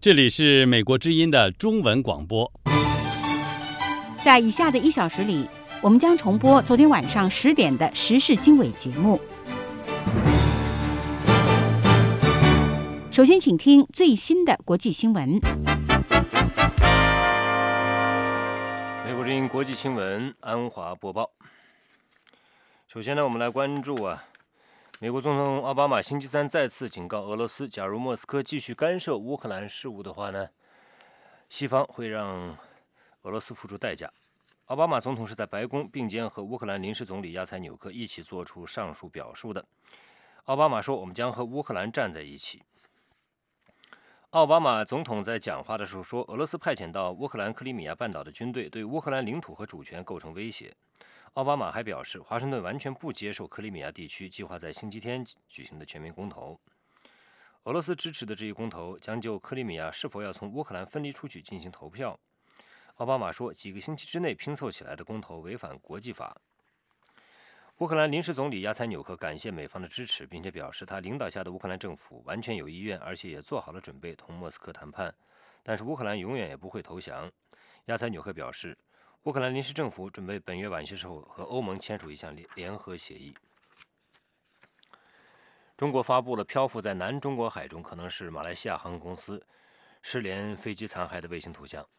这里是美国之音的中文广播。 在以下的1小时里，我们将重播昨天晚上10点的时事经纬节目。首先，请听最新的国际新闻。 美国之音国际新闻，安华播报。首先呢，我们来关注美国总统奥巴马星期三再次警告俄罗斯，假如莫斯科继续干涉乌克兰事务的话呢，西方会让俄罗斯付出代价。奥巴马总统是在白宫并肩和乌克兰临时总理亚采纽克一起做出上述表述的。奥巴马说：“我们将和乌克兰站在一起。”奥巴马总统在讲话的时候说，俄罗斯派遣到乌克兰克里米亚半岛的军队对乌克兰领土和主权构成威胁。奥巴马还表示，华盛顿完全不接受克里米亚地区计划在星期天举行的全民公投。俄罗斯支持的这一公投将就克里米亚是否要从乌克兰分离出去进行投票。奥巴马说，几个星期之内拼凑起来的公投违反国际法。乌克兰临时总理亚采纽克感谢美方的支持，并且表示他领导下的乌克兰政府完全有意愿，而且也做好了准备同莫斯科谈判，但是乌克兰永远也不会投降。亚采纽克表示，乌克兰临时政府准备本月晚些时候和欧盟签署一项联合协议。中国发布了漂浮在南中国海中，可能是马来西亚航空公司失联飞机残骸的卫星图像。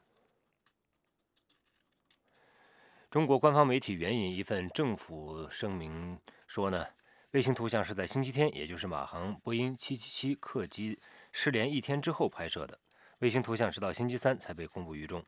中国官方媒体援引一份政府声明说呢，卫星图像是在星期天，也就是马航波音777客机失联1天之后拍摄的，卫星图像直到星期三才被公布于众。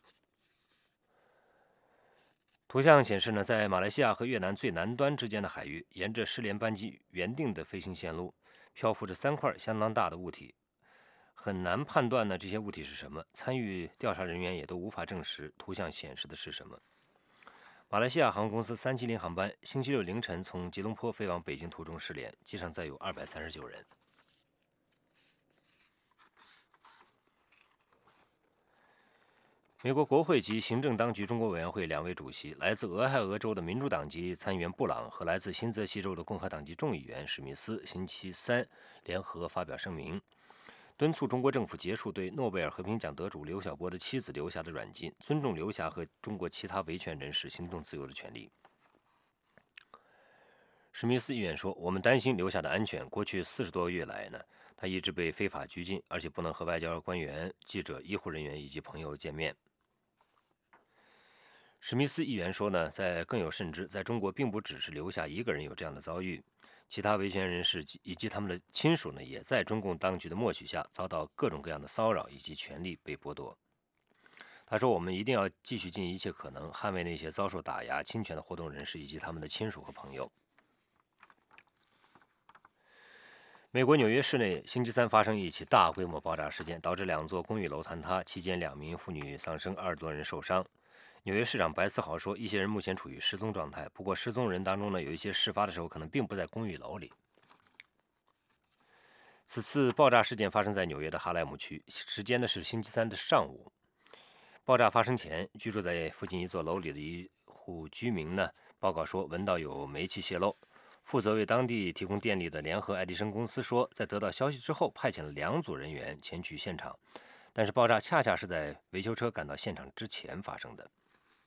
图像显示呢，在马来西亚和越南最南端之间的海域，沿着失联班机原定的飞行线路，漂浮着3块相当大的物体，很难判断呢这些物体是什么。参与调查人员也都无法证实图像显示的是什么。马来西亚航空公司370航班星期六凌晨从吉隆坡飞往北京途中失联，机上载有239人。美国国会及行政当局中国委员会2位主席，来自俄亥俄州的民主党籍参议员布朗和来自新泽西州的共和党籍众议员史密斯星期三联合发表声明，敦促中国政府结束对诺贝尔和平奖得主刘晓波的妻子刘霞的软禁，尊重刘霞和中国其他维权人士行动自由的权利。史密斯议员说，我们担心刘霞的安全，过去40多个月来呢，他一直被非法拘禁，而且不能和外交官员、记者、医护人员以及朋友见面。史密斯议员说呢，更有甚之，在中国并不只是刘霞一个人有这样的遭遇，其他维权人士以及他们的亲属呢，也在中共当局的默许下遭到各种各样的骚扰以及权利被剥夺。他说，我们一定要继续尽一切可能捍卫那些遭受打压、侵权的活动人士以及他们的亲属和朋友。美国纽约市内星期三发生一起大规模爆炸事件，导致2座公寓楼坍塌，期间2名妇女丧生，20多人受伤。纽约市长白思豪说，一些人目前处于失踪状态，不过失踪人当中呢，有一些事发的时候可能并不在公寓楼里。此次爆炸事件发生在纽约的哈莱姆区，时间呢是星期三的上午。爆炸发生前，居住在附近一座楼里的一户居民呢，报告说闻到有煤气泄漏。负责为当地提供电力的联合爱迪生公司说，在得到消息之后，派遣了2组人员前去现场，但是爆炸恰恰是在维修车赶到现场之前发生的。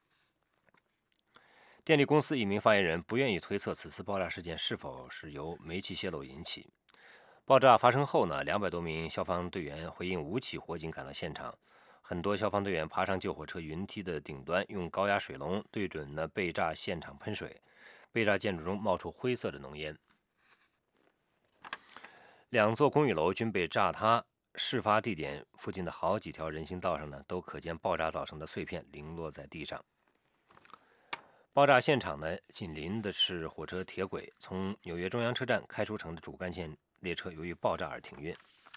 电力公司一名发言人不愿意推测此次爆炸事件是否是由煤气泄漏引起。爆炸发生后呢，200多名消防队员回应无起火警赶到现场，很多消防队员爬上救火车云梯的顶端，用高压水龙对准被炸现场喷水，被炸建筑中冒出灰色的浓烟。2座公寓楼均被炸塌，事发地点附近的好几条人行道上呢，都可见爆炸造成的碎片零落在地上。爆炸现场呢，紧邻的是火车铁轨，从纽约中央车站开出城的主干线列车由于爆炸而停运。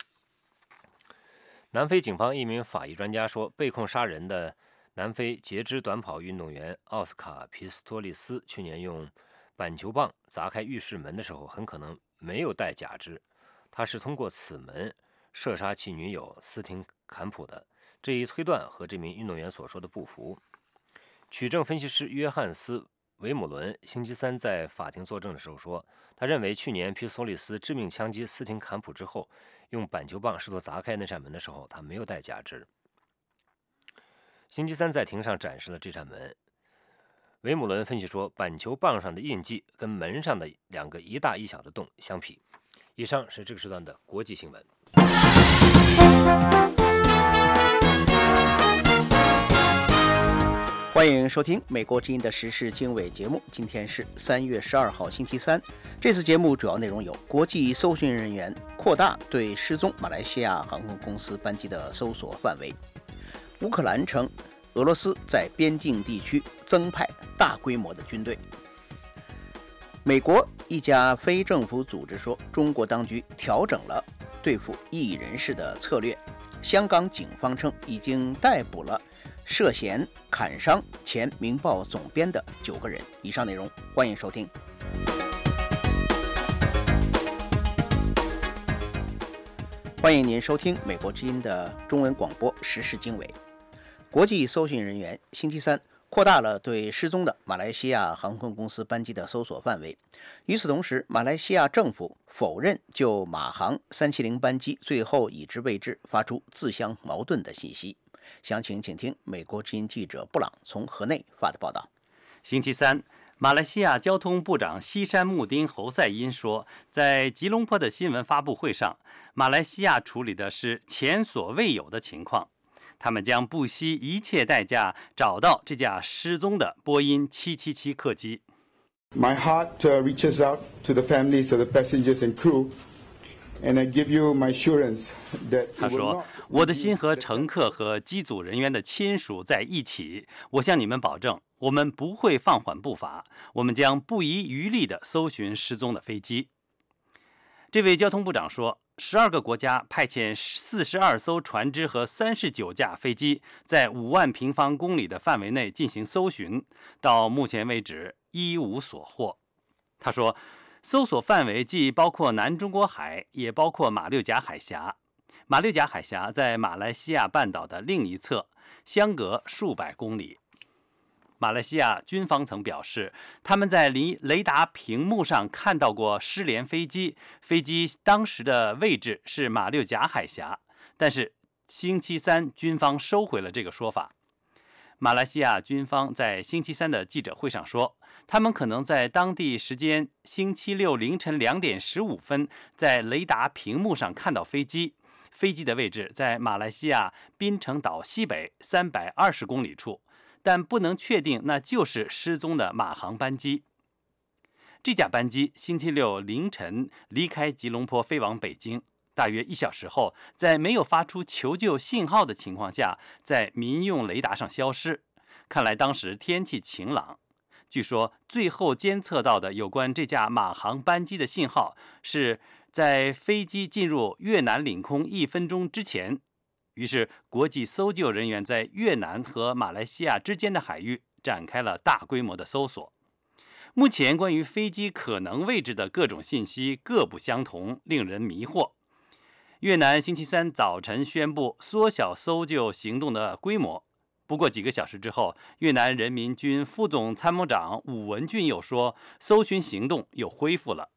南非警方一名法医专家说，被控杀人的南非截肢短跑运动员奥斯卡·皮斯托利斯去年用板球棒砸开浴室门的时候，很可能没有带假肢，他是通过此门射杀其女友斯廷坎普的。这一推断和这名运动员所说的不符。取证分析师约翰斯· 维姆伦星期三在法庭作证的时候说，他认为去年皮索里斯致命枪击斯廷坎普之后，用板球棒试图砸开那扇门的时候，他没有带假肢。星期三在庭上展示了这扇门。维姆伦分析说，板球棒上的印记跟门上的2个一大一小的洞相匹。以上是这个时段的国际新闻。 欢迎收听美国之音的时事经纬节目。今天是3月12号星期三。这次节目主要内容有：国际搜寻人员扩大对失踪马来西亚航空公司班机的搜索范围；乌克兰称俄罗斯在边境地区增派大规模的军队；美国一家非政府组织说，中国当局调整了对付异议人士的策略；香港警方称已经逮捕了涉嫌砍伤前《明报》总编的9个人。以上内容欢迎收听。欢迎您收听美国之音的中文广播时事经纬。国际搜寻人员星期三扩大了对失踪的马来西亚航空公司班机的搜索范围。与此同时，马来西亚政府否认就马航370班机最后已知位置发出自相矛盾的信息。详情请听美国之音记者布朗从河内发的报道。 星期三，马来西亚交通部长西山穆丁侯赛因说，在吉隆坡的新闻发布会上，马来西亚处理的是前所未有的情况，他们将不惜一切代价找到这架失踪的波音777客机。 My heart reaches out to the families of the passengers and crew.And I give you my assurance that 他说，我的心和乘客和机组人员的亲属在一起，我向你们保证，我们不会放缓步伐，我们将不遗余力地搜寻失踪的飞机。这位交通部长说，12个国家派遣42艘船只和39架飞机，在5万平方公里的范围内进行搜寻，到目前为止一无所获。他说，搜索范围既包括南中国海，也包括马六甲海峡。马六甲海峡在马来西亚半岛的另一侧，相隔数百公里。马来西亚军方曾表示，他们在雷达屏幕上看到过失联飞机，飞机当时的位置是马六甲海峡，但是星期三军方收回了这个说法。马来西亚军方在星期三的记者会上说，他们可能在当地时间星期六凌晨2点15分在雷达屏幕上看到飞机，飞机的位置在马来西亚槟城岛西北320公里处，但不能确定那就是失踪的马航班机。这架班机星期六凌晨离开吉隆坡飞往北京，大约1小时后，在没有发出求救信号的情况下，在民用雷达上消失。看来当时天气晴朗。据说最后监测到的有关这架马航班机的信号是在飞机进入越南领空1分钟之前。于是国际搜救人员在越南和马来西亚之间的海域展开了大规模的搜索。目前关于飞机可能位置的各种信息各不相同，令人迷惑。越南星期三早晨宣布缩小搜救行动的规模，不过几个小时之后，越南人民军副总参谋长武文俊又说，搜寻行动又恢复了。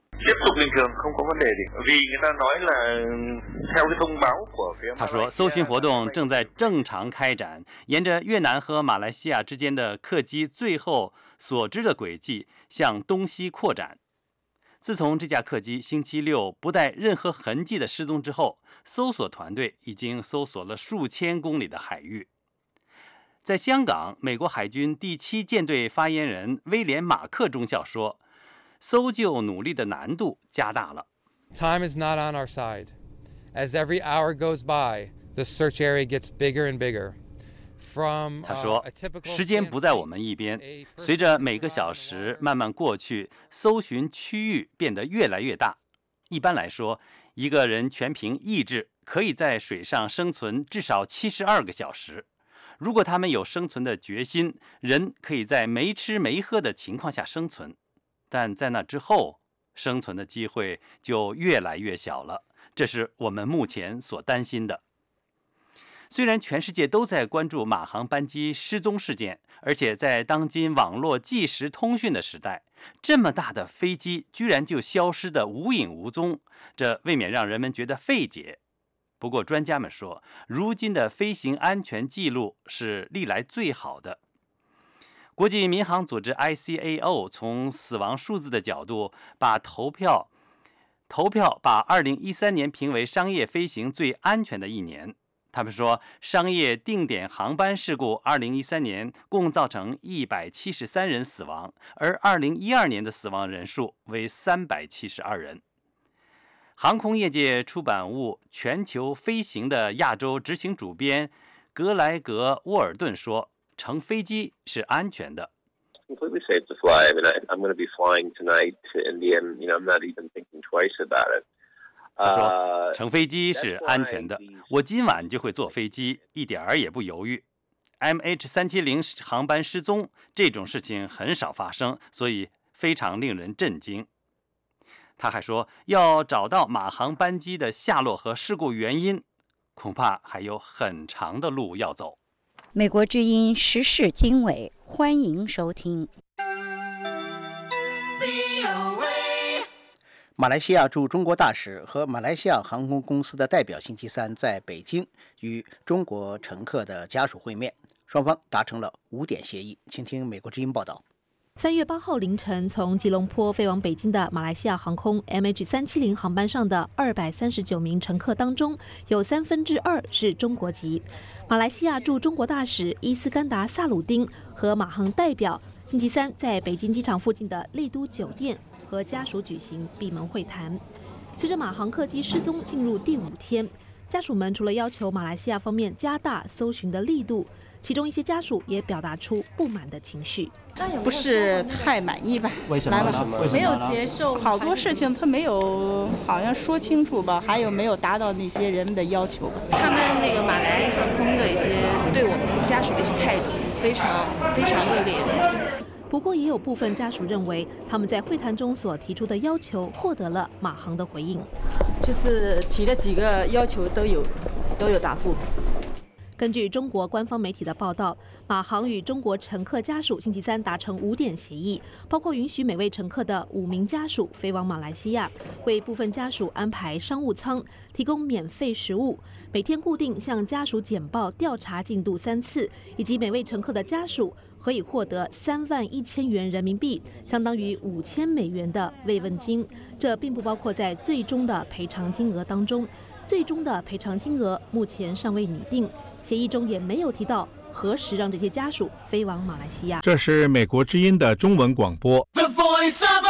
他说，搜寻活动正在正常开展，沿着越南和马来西亚之间的客机最后所知的轨迹向东西扩展。自从这架客机星期六不带任何痕迹的失踪之后，搜索团队已经搜索了数千公里的海域。在香港，美国海军第7舰队发言人威廉·马克中校说，搜救努力的难度加大了。 Time is not on our side. As every hour goes by, the search area gets bigger and bigger. 他说，时间不在我们一边，随着每个小时慢慢过去，搜寻区域变得越来越大。一般来说，一个人全凭意志可以在水上生存至少72个小时。如果他们有生存的决心，人可以在没吃没喝的情况下生存，但在那之后，生存的机会就越来越小了。这是我们目前所担心的。 虽然全世界都在关注马航班机失踪事件，而且在当今网络即时通讯的时代，这么大的飞机居然就消失得无影无踪，这未免让人们觉得费解。不过专家们说，如今的飞行安全记录是历来最好的。国际民航组织 ICAO 从死亡数字的角度，把投票把2013年评为商业飞行最安全的一年。他们说，商业定点航班事故2013年共造成173人死亡，而2012年的死亡人数为372人。航空业界出版物《全球飞行》的亚洲执行主编格莱格·沃尔顿说，乘飞机是安全的。 Completely safe to fly. I mean, I'm going to be flying tonight to India, and I'm not even thinking twice about it. 他说，乘飞机是安全的，我今晚就会坐飞机，一点儿也不犹豫。MH370 航班失踪这种事情很少发生，所以非常令人震惊。他还说，要找到马航班机的下落和事故原因，恐怕还有很长的路要走。 美国之音时事经纬，欢迎收听。 马来西亚驻中国大使和马来西亚航空公司的代表星期三在北京与中国乘客的家属会面，双方达成了5点协议。请听美国之音报道。 3月8号凌晨，从吉隆坡飞往北京的马来西亚航空 MH370 航班上的239名乘客当中，有2/3是中国籍。马来西亚驻中国大使伊斯干达·萨鲁丁和马航代表星期三在北京机场附近的丽都酒店和家属举行闭门会谈。随着马航客机失踪进入第5天，家属们除了要求马来西亚方面加大搜寻的力度，其中一些家属也表达出不满的情绪。 不是太满意吧？ 为什么呢？ 没有接受好多事情，他没有好像说清楚吧，还有没有达到那些人们的要求吧。 他们那个马来航空的一些对我们家属的一些态度非常非常恶劣的。 不过也有部分家属认为，他们在会谈中所提出的要求获得了马航的回应， 就是提了几个要求都有答复。 根据中国官方媒体的报道，马航与中国乘客家属星期三达成5点协议，包括允许每位乘客的5名家属飞往马来西亚，为部分家属安排商务舱，提供免费食物，每天固定向家属简报调查进度3次，以及每位乘客的家属可以获得31000元人民币，相当于5000美元的慰问金。这并不包括在最终的赔偿金额当中，最终的赔偿金额目前尚未拟定。协议中也没有提到何时让这些家属飞往马来西亚。 这是美国之音的中文广播。The Voice of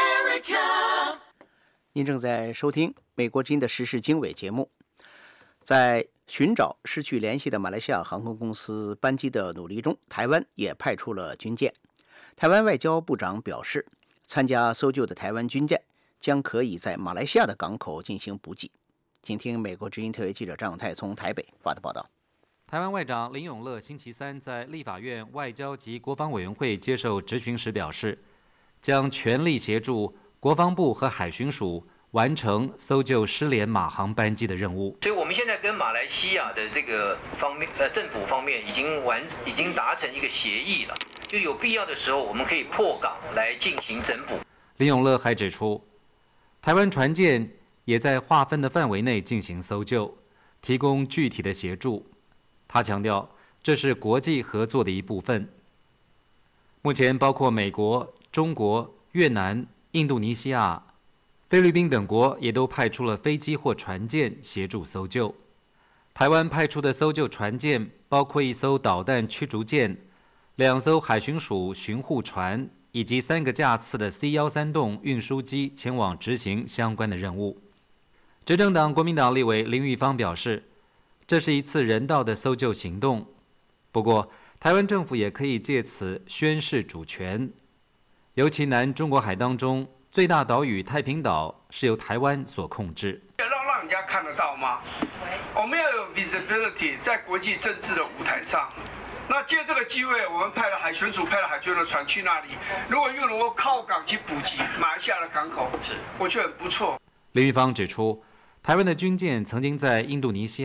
America。您正在收听美国之音的时事经纬节目。在寻找失去联系的马来西亚航空公司班机的努力中，台湾也派出了军舰。台湾外交部长表示，参加搜救的台湾军舰将可以在马来西亚的港口进行补给。请听美国之音特约记者张永泰从台北发的报道。 台湾外长林永乐星期三在立法院外交及国防委员会接受质询时表示，将全力协助国防部和海巡署完成搜救失联马航班机的任务。 所以我们现在跟马来西亚的这个方面，政府方面已经达成一个协议了，就有必要的时候我们可以破港来进行整补。 林永乐还指出，台湾船舰也在划分的范围内进行搜救，提供具体的协助。他强调，这是国际合作的一部分。目前，包括美国、中国、越南、印度尼西亚、菲律宾等国也都派出了飞机或船舰协助搜救。台湾派出的搜救船舰包括1艘导弹驱逐舰、2艘海巡署巡护船以及3个架次的 C-13运输机前往执行相关的任务。执政党国民党立委林玉芳表示，这是一次人道的搜救行动，不过台湾政府也可以借此宣示主权。尤其南中国海当中最大岛屿太平岛是由台湾所控制。 让人家看得到吗？我们要有 visibility 在国际政治的舞台上。那借这个机会，我们派了海巡署派了海军的船去那里，如果又能够靠港去补给马来西亚的港口，我觉得很不错。 林玉芳指出，台湾的军舰曾经在印度尼西亚、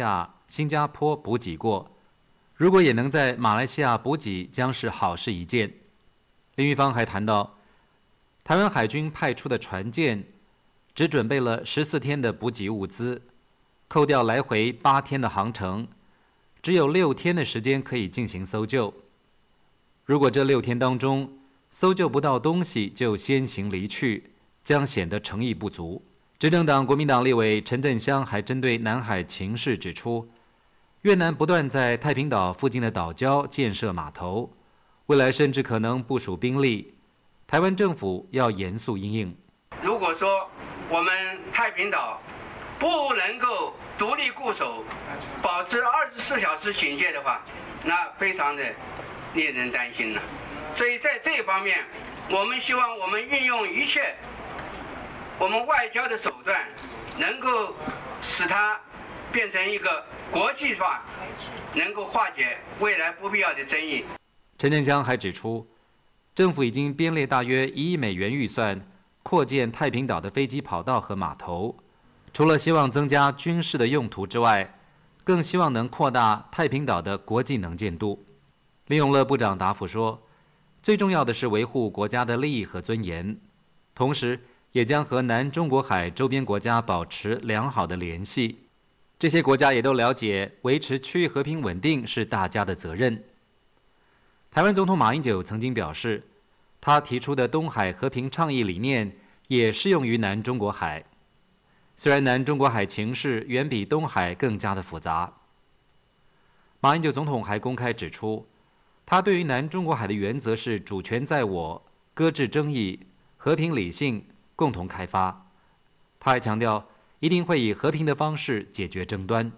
新加坡补给过，如果也能在马来西亚补给，将是好事一件。林玉芳还谈到，台湾海军派出的船舰只准备了14天的补给物资，扣掉来回8天的航程，只有6天的时间可以进行搜救。如果这6天当中搜救不到东西就先行离去，将显得诚意不足。执政党国民党立委陈振香还针对南海情势指出，越南不断在太平岛附近的岛礁建设码头，未来甚至可能部署兵力，台湾政府要严肃因应。 如果说我们太平岛不能够独立固守，保持24小时警戒的话，那非常的令人担心了。所以在这一方面，我们希望我们运用一切我们外交的手段，能够使它变成一个国际化，能够化解未来不必要的争议。 陈振香还指出，政府已经编列大约1亿美元预算，扩建太平岛的飞机跑道和码头。除了希望增加军事的用途之外，更希望能扩大太平岛的国际能见度。林永乐部长答复说，最重要的是维护国家的利益和尊严，同时也将和南中国海周边国家保持良好的联系。这些国家也都了解，维持区域和平稳定是大家的责任。台湾总统马英九曾经表示，他提出的东海和平倡议理念也适用于南中国海。虽然南中国海情势远比东海更加的复杂，马英九总统还公开指出，他对于南中国海的原则是主权在我，搁置争议，和平理性，共同开发。他还强调，一定会以和平的方式解决争端。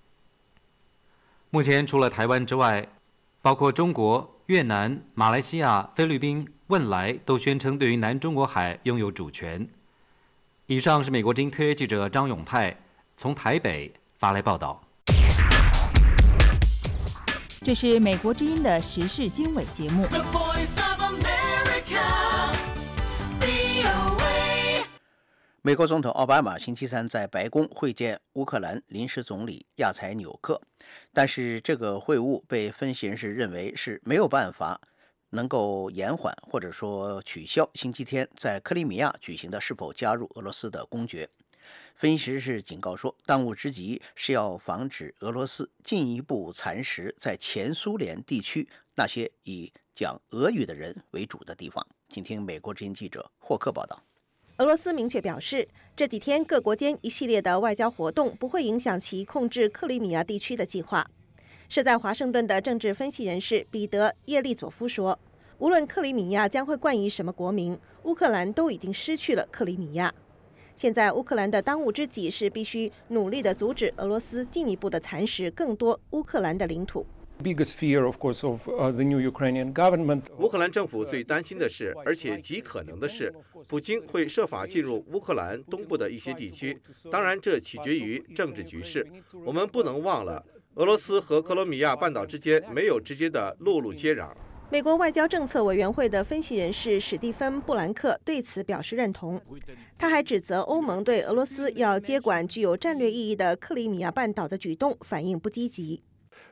目前除了台湾之外，包括中国、越南、马来西亚、菲律宾、汶莱都宣称对于南中国海拥有主权。以上是美国之音特约记者张永泰从台北发来报道。 这是美国之音的时事经纬节目。 美国总统奥巴马星期三在白宫会见乌克兰临时总理亚采纽克，但是这个会晤被分析人士认为是没有办法能够延缓或者说取消星期天在克里米亚举行的是否加入俄罗斯的公决。分析人士警告说，当务之急是要防止俄罗斯进一步蚕食在前苏联地区那些以讲俄语的人为主的地方。请听美国之音记者霍克报道。 俄罗斯明确表示，这几天各国间一系列的外交活动不会影响其控制克里米亚地区的计划。是在华盛顿的政治分析人士彼得·叶利佐夫说，无论克里米亚将会冠以什么国名，乌克兰都已经失去了克里米亚。现在乌克兰的当务之急是必须努力地阻止俄罗斯进一步的蚕食更多乌克兰的领土。 乌克兰政府最担心的是，而且极可能的是，普京会设法进入乌克兰东部的一些地区。当然，这取决于政治局势。我们不能忘了，俄罗斯和克罗米亚半岛之间没有直接的陆路接壤。 美国外交政策委员会的分析人士史蒂芬·布兰克对此表示认同。他还指责欧盟对俄罗斯要接管具有战略意义的克里米亚半岛的举动反应不积极。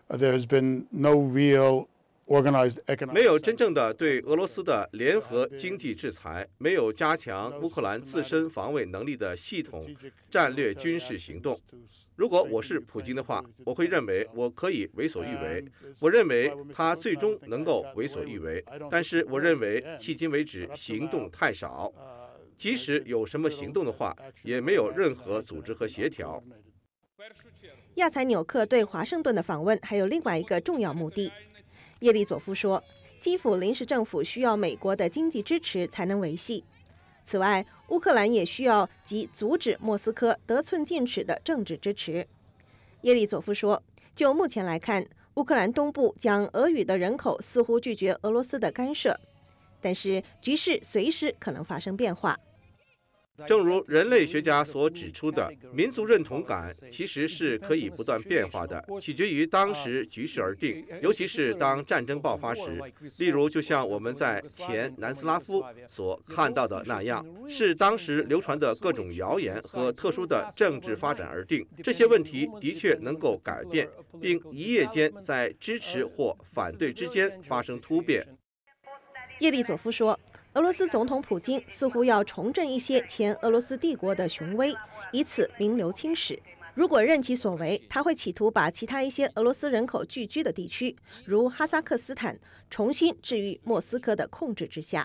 没有真正的对俄罗斯的联合经济制裁，没有加强乌克兰自身防卫能力的系统战略军事行动。如果我是普京的话，我会认为我可以为所欲为。我认为他最终能够为所欲为，但是我认为迄今为止行动太少，即使有什么行动的话，也没有任何组织和协调。 亚采纽克对华盛顿的访问还有另外一个重要目的。叶利佐夫说，基辅临时政府需要美国的经济支持才能维系。此外，乌克兰也需要及阻止莫斯科得寸进尺的政治支持。叶利佐夫说，就目前来看，乌克兰东部讲俄语的人口似乎拒绝俄罗斯的干涉，但是局势随时可能发生变化。 正如人类学家所指出的，民族认同感其实是可以不断变化的，取决于当时局势而定，尤其是当战争爆发时。例如，就像我们在前南斯拉夫所看到的那样，是当时流传的各种谣言和特殊的政治发展而定。这些问题的确能够改变，并一夜间在支持或反对之间发生突变。 叶利佐夫说，俄罗斯总统普京似乎要重振一些前俄罗斯帝国的雄威，以此名留青史。如果任其所为，他会企图把其他一些俄罗斯人口聚居的地区，如哈萨克斯坦，重新置于莫斯科的控制之下。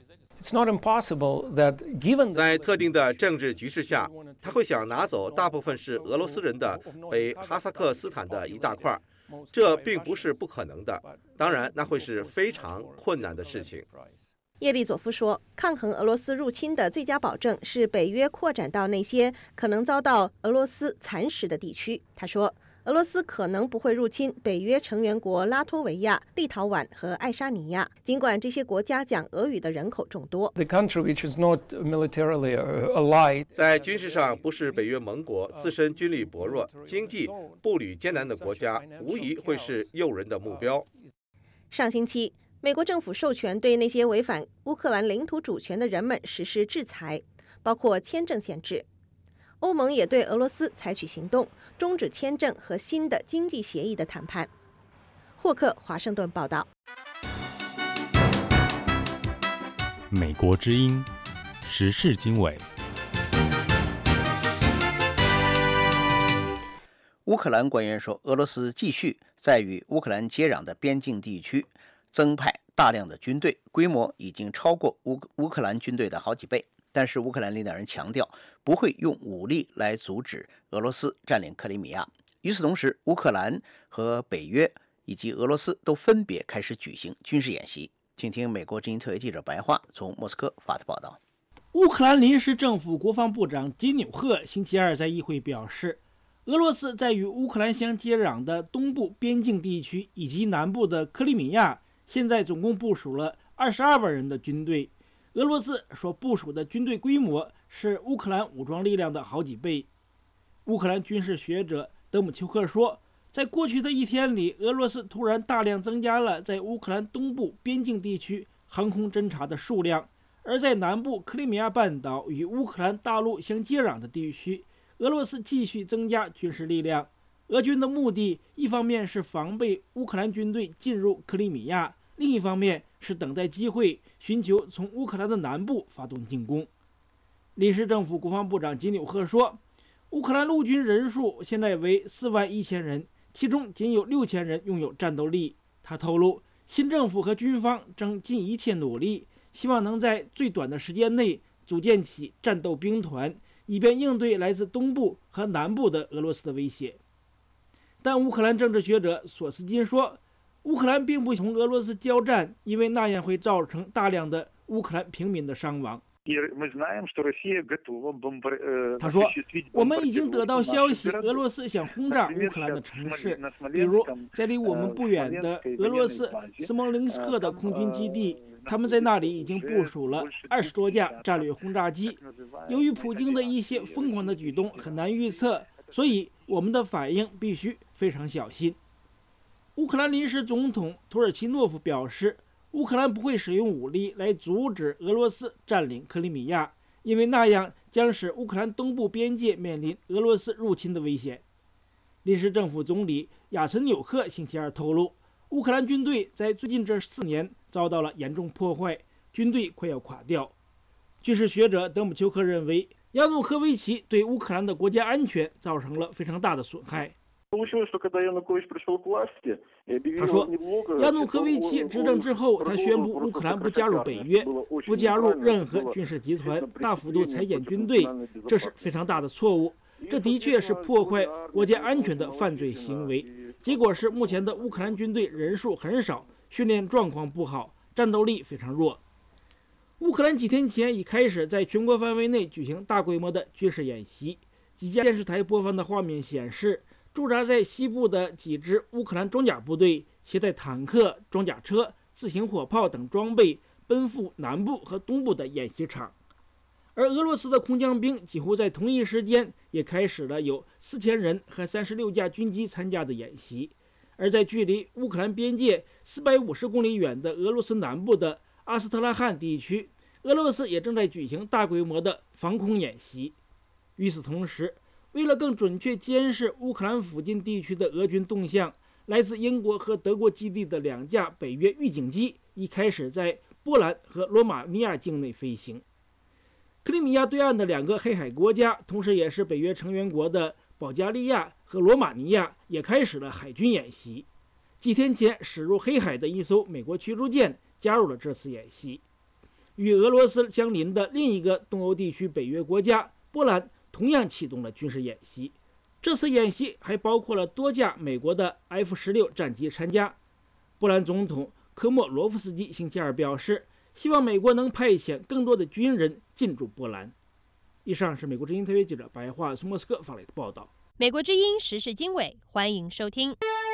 在特定的政治局势下，他会想拿走大部分是俄罗斯人的北哈萨克斯坦的一大块，这并不是不可能的。当然，那会是非常困难的事情。 叶利佐夫说，抗衡俄罗斯入侵的最佳保证是北约扩展到那些可能遭到俄罗斯蚕食的地区。他说，俄罗斯可能不会入侵北约成员国拉脱维亚、立陶宛和爱沙尼亚，尽管这些国家讲俄语的人口众多。 在军事上不是北约盟国、自身军力薄弱、经济步履艰难的国家，无疑会是诱人的目标。 上星期，美国政府授权对那些违反乌克兰领土主权的人们实施制裁，包括签证限制。欧盟也对俄罗斯采取行动，终止签证和新的经济协议的谈判。霍克，华盛顿报道。 美国之音时事经纬。 乌克兰官员说，俄罗斯继续在与乌克兰接壤的边境地区增派大量的军队，规模已经超过乌克兰军队的好几倍。但是乌克兰领导人强调，不会用武力来阻止俄罗斯占领克里米亚。与此同时，乌克兰和北约以及俄罗斯都分别开始举行军事演习。请听美国之音特约记者白桦从莫斯科发的报道。 乌克兰临时政府国防部长金纽赫星期二在议会表示，俄罗斯在与乌克兰相接壤的东部边境地区以及南部的克里米亚，现在总共部署了22万人的军队。俄罗斯所部署的军队规模是乌克兰武装力量的好几倍。乌克兰军事学者德姆丘克说，在过去的一天里，俄罗斯突然大量增加了在乌克兰东部边境地区航空侦察的数量，而在南部克里米亚半岛与乌克兰大陆相接壤的地区，俄罗斯继续增加军事力量。俄军的目的一方面是防备乌克兰军队进入克里米亚，另一方面是等待机会，寻求从乌克兰的南部发动进攻。临时政府国防部长金纽赫说，乌克兰陆军人数现在为41000人，其中仅有6000人拥有战斗力。他透露，新政府和军方正尽一切努力，希望能在最短的时间内组建起战斗兵团，以便应对来自东部和南部的俄罗斯的威胁。但乌克兰政治学者索斯金说，乌克兰并不同俄罗斯交战，因为那样会造成大量的乌克兰平民的伤亡。他说，我们已经得到消息，俄罗斯想轰炸乌克兰的城市，比如在离我们不远的俄罗斯斯摩棱斯克的空军基地，他们在那里已经部署了20多架战略轰炸机。由于普京的一些疯狂的举动很难预测，所以我们的反应必须非常小心。乌克兰临时总统土尔奇诺夫表示，乌克兰不会使用武力来阻止俄罗斯占领克里米亚，因为那样将使乌克兰东部边界面临俄罗斯入侵的危险。临时政府总理亚岑纽克星期二透露，乌克兰军队在最近这4年遭到了严重破坏，军队快要垮掉。军事学者德姆丘克认为，亚努科维奇对乌克兰的国家安全造成了非常大的损害。他说，亚努科维奇执政之后，他宣布乌克兰不加入北约，不加入任何军事集团，大幅度裁减军队，这是非常大的错误。这的确是破坏国家安全的犯罪行为。结果是，目前的乌克兰军队人数很少，训练状况不好，战斗力非常弱。乌克兰几天前已开始在全国范围内举行大规模的军事演习。几家电视台播放的画面显示，驻扎在西部的几支乌克兰装甲部队携带坦克、装甲车、自行火炮等装备，奔赴南部和东部的演习场。 而俄罗斯的空降兵几乎在同一时间也开始了有4000人和36架军机参加的演习。而在距离乌克兰边界450公里远的俄罗斯南部的阿斯特拉罕地区，俄罗斯也正在举行大规模的防空演习。与此同时，为了更准确监视乌克兰附近地区的俄军动向，来自英国和德国基地的2架北约预警机已开始在波兰和罗马尼亚境内飞行。克里米亚对岸的2个黑海国家，同时也是北约成员国的保加利亚和罗马尼亚也开始了海军演习。几天前驶入黑海的一艘美国驱逐舰加入了这次演习。与俄罗斯相邻的另一个东欧地区北约国家波兰同样启动了军事演习。这次演习还包括了多架美国的 F-16战机参加。波兰总统科莫罗夫斯基星期二表示，希望美国能派遣更多的军人进驻波兰。以上是美国之音特约记者白桦从莫斯科发来的报道。 美国之音时事经纬，欢迎收听。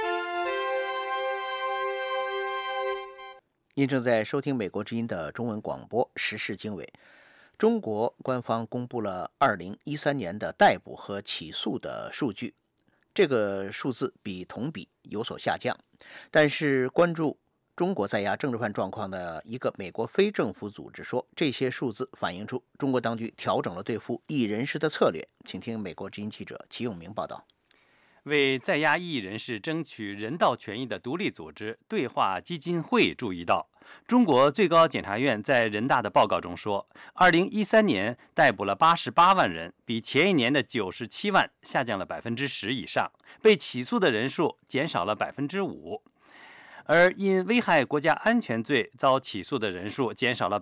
您正在收听美国之音的中文广播时事经纬。中国官方公布了2013年的逮捕和起诉的数据，这个数字比同比有所下降，但是关注中国在押政治犯状况的一个美国非政府组织说，这些数字反映出中国当局调整了对付异议人士的策略。请听美国之音记者齐永明报道。 为在押异议人士争取人道权益的独立组织对话基金会注意到，中国最高检察院在人大的报告中说，2013年逮捕了88万人，比前一年的97万下降了10%以上，被起诉的人数减少了5%，而因危害国家安全罪遭起诉的人数减少了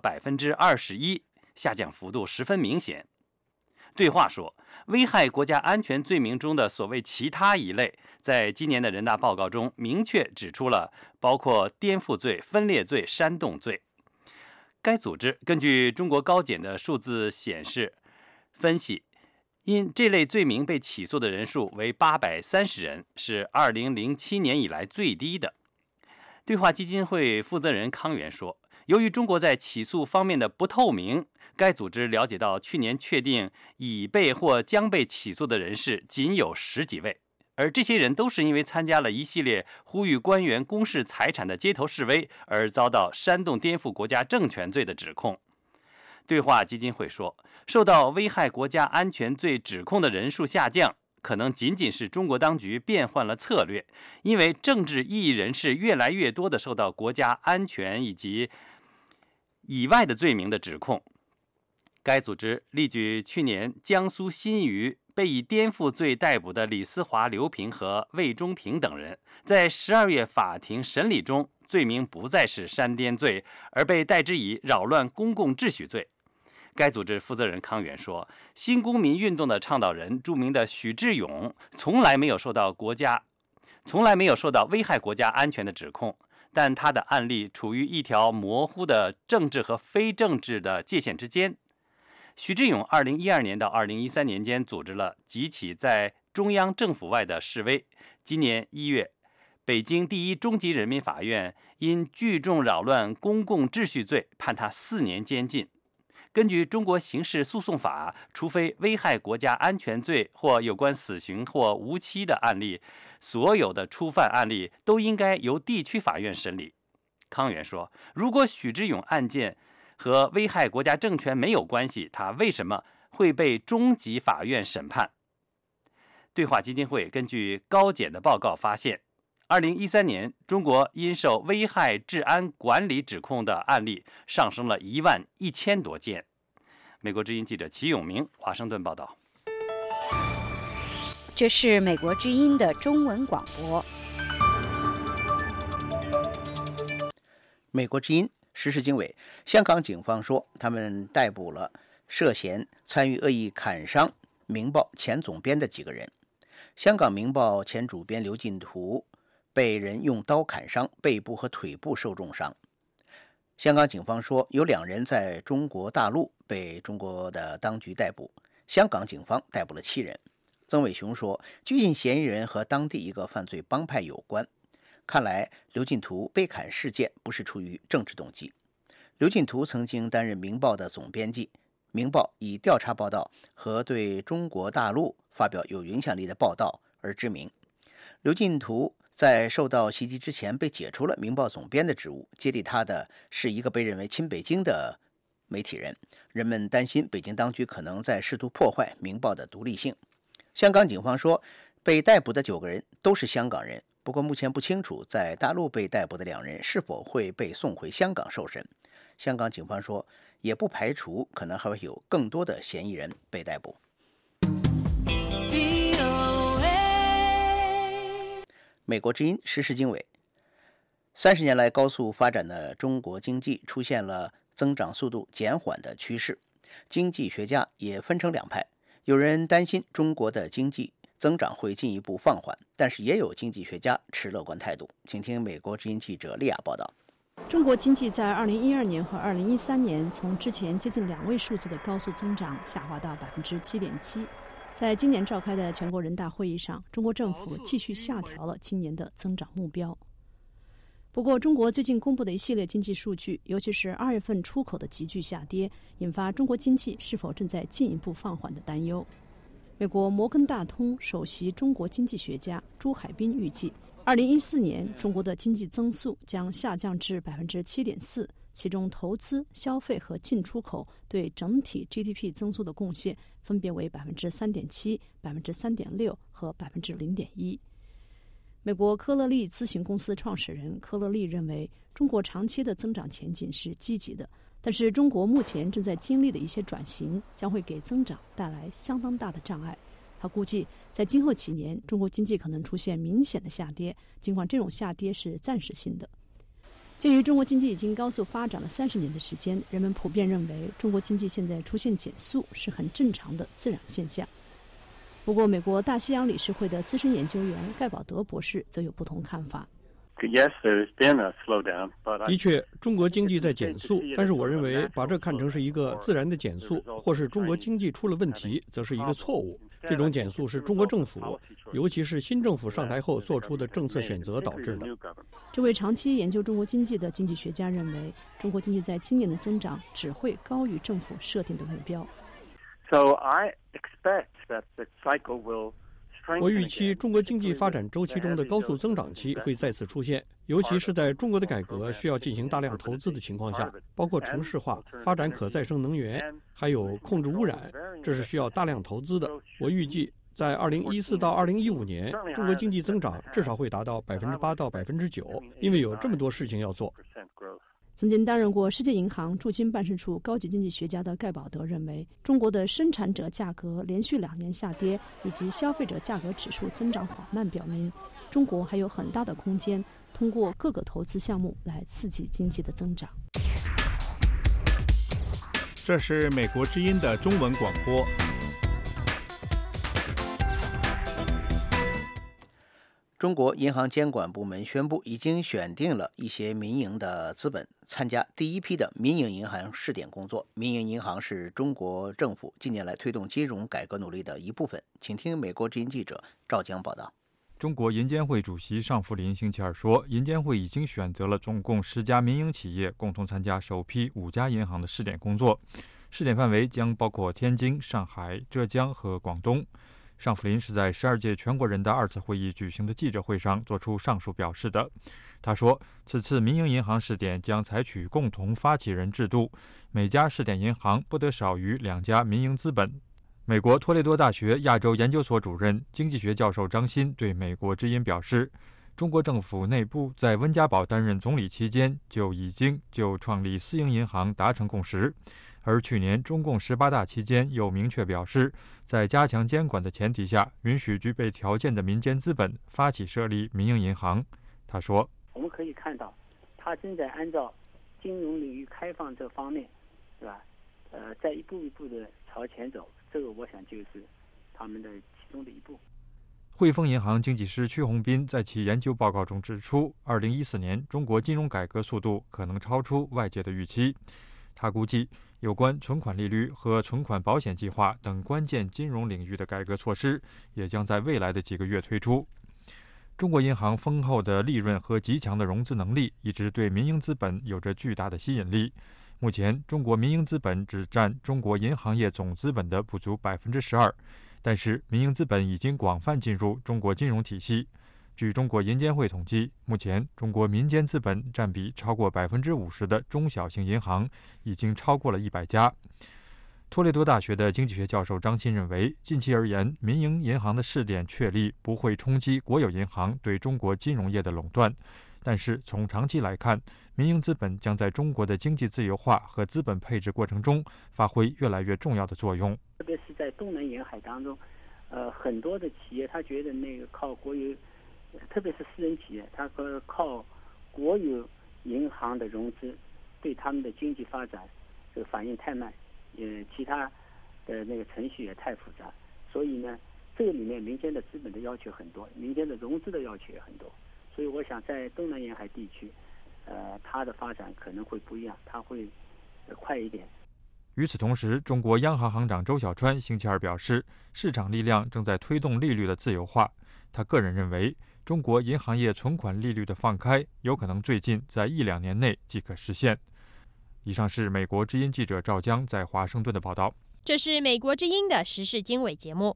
21%，下降幅度十分明显。对话说，危害国家安全罪名中的所谓其他一类，在今年的人大报告中明确指出了包括颠覆罪、分裂罪、煽动罪。该组织根据中国高检的数字显示分析，因这类罪名被起诉的人数为830人，是2007年以来最低的。对话基金会负责人康源说，由于中国在起诉方面的不透明，该组织了解到去年确定已被或将被起诉的人士仅有10几位，而这些人都是因为参加了一系列呼吁官员公示财产的街头示威而遭到煽动颠覆国家政权罪的指控。对话基金会说，受到危害国家安全罪指控的人数下降，可能仅仅是中国当局变换了策略，因为政治异议人士越来越多地受到国家安全以及以外的罪名的指控。该组织例举去年江苏新余被以颠覆罪逮捕的李思华、刘平和魏忠平等人，在12月法庭审理中，罪名不再是煽颠罪，而被代之以扰乱公共秩序罪。该组织负责人康源说，新公民运动的倡导人著名的许志勇从来没有受到危害国家安全的指控，但他的案例处于一条模糊的政治和非政治的界限之间。许志勇2012年到2013年间组织了几起在中央政府外的示威。今年1月，北京第一中级人民法院因聚众扰乱公共秩序罪判他4年监禁。根据中国刑事诉讼法，除非危害国家安全罪或有关死刑或无期的案例，所有的初犯案例都应该由地区法院审理。康源说，如果许志勇案件和危害国家政权没有关系，他为什么会被中级法院审判？对话基金会根据高检的报告发现，2013年中国因受危害治安管理指控的案例上升了11000多件。美国之音记者齐永明华盛顿报道。 这是美国之音的中文广播。 美国之音时事经纬，香港警方说，他们逮捕了涉嫌参与恶意砍伤《明报》前总编的几个人。香港《明报》前主编刘进图被人用刀砍伤，背部和腿部受重伤。香港警方说，有2人在中国大陆被中国的当局逮捕，香港警方逮捕了7人。曾伟雄说，拘禁嫌疑人和当地一个犯罪帮派有关。看来刘进图被砍事件不是出于政治动机。刘进图曾经担任《明报》的总编辑， 明报以调查报道和对中国大陆发表有影响力的报道而知名。刘进图在受到袭击之前被解除了明报总编的职务，接替他的是一个被认为亲北京的媒体人。人们担心北京当局可能在试图破坏明报的独立性。香港警方说，被逮捕的9个人都是香港人，不过目前不清楚在大陆被逮捕的2人是否会被送回香港受审。香港警方说，也不排除可能还会有更多的嫌疑人被逮捕。美国之音时事经纬：30年来高速发展的中国经济出现了增长速度减缓的趋势，经济学家也分成2派，有人担心中国的经济增长会进一步放缓，但是也有经济学家持乐观态度。请听美国之音记者利亚报道。 中国经济在2012年和2013年从之前接近2位数字的高速增长下滑到7.7%。在今年召开的全国人大会议上，中国政府继续下调了今年的增长目标。不过，中国最近公布的一系列经济数据，尤其是2月份出口的急剧下跌，引发中国经济是否正在进一步放缓的担忧。美国摩根大通首席中国经济学家朱海滨预计，2014年中国的经济增速将下降至7.4%，其中投资、消费和进出口对整体 GDP 增速的贡献分别为3.7%、3.6%和0.1%。美国科勒利咨询公司创始人科勒利认为，中国长期的增长前景是积极的，但是中国目前正在经历的一些转型将会给增长带来相当大的障碍。他估计，在今后几年，中国经济可能出现明显的下跌，尽管这种下跌是暂时性的。鉴于中国经济已经高速发展了30年的时间，人们普遍认为中国经济现在出现减速是很正常的自然现象。不过，美国大西洋理事会的资深研究员盖保德博士则有不同看法。 的确，中国经济在减速，但是我认为把这看成是一个自然的减速，或是中国经济出了问题，则是一个错误。这种减速是中国政府，尤其是新政府上台后做出的政策选择导致的。 这位长期研究中国经济的经济学家认为，中国经济在今年的增长只会高于政府设定的目标。 我预期中国经济发展周期中的高速增长期会再次出现，尤其是在中国的改革需要进行大量投资的情况下，包括城市化、发展可再生能源，还有控制污染，这是需要大量投资的。我预计在2014到2015年，中国经济增长至少会达到8%到9%，因为有这么多事情要做。 曾经担任过世界银行驻京办事处高级经济学家的盖保德认为，中国的生产者价格连续2年下跌，以及消费者价格指数增长缓慢，表明中国还有很大的空间，通过各个投资项目来刺激经济的增长。 这是美国之音的中文广播。 中国银行监管部门宣布，已经选定了一些民营的资本参加第一批的民营银行试点工作。民营银行是中国政府近年来推动金融改革努力的一部分。请听美国之音记者赵江报道。 中国银监会主席尚福林星期二说，银监会已经选择了总共10家民营企业共同参加首批5家银行的试点工作，试点范围将包括天津、上海、浙江和广东。尚福林是在12届全国人大2次会议举行的记者会上做出上述表示的。他说，此次民营银行试点将采取共同发起人制度，每家试点银行不得少于2家民营资本。美国托雷多大学亚洲研究所主任、经济学教授张欣对美国之音表示，中国政府内部在温家宝担任总理期间就已经就创立私营银行达成共识，而去年中共18大期间又明确表示，在加强监管的前提下，允许具备条件的民间资本发起设立民营银行。他说， 我们可以看到他正在按照金融领域开放这方面，是吧？在一步一步的朝前走，这个我想就是他们的其中的一步。 汇丰银行经济师屈宏斌在其研究报告中指出，2014年中国金融改革速度可能超出外界的预期。他估计，有关存款利率和存款保险计划等关键金融领域的改革措施，也将在未来的几个月推出。中国银行丰厚的利润和极强的融资能力，一直对民营资本有着巨大的吸引力。 目前，中国民营资本只占中国银行业总资本的不足12%，但是民营资本已经广泛进入中国金融体系。据中国银监会统计，目前中国民间资本占比超过50%的中小型银行已经超过了100家。托雷多大学的经济学教授张欣认为，近期而言，民营银行的试点确立不会冲击国有银行对中国金融业的垄断，但是从长期来看，民营资本将在中国的经济自由化和资本配置过程中发挥越来越重要的作用。 特别是在东南沿海当中，很多的企业他觉得那个靠国有，特别是私人企业，他靠国有银行的融资，对他们的经济发展这个反应太慢，其他的那个程序也太复杂，所以呢，这个里面民间的资本的要求很多，民间的融资的要求也很多，所以我想在东南沿海地区，它的发展可能会不一样，它会快一点。 与此同时，中国央行行长周小川星期二表示，市场力量正在推动利率的自由化。他个人认为，中国银行业存款利率的放开有可能最近在1-2年内即可实现。以上是美国之音记者赵江在华盛顿的报道。 这是美国之音的时事经纬节目。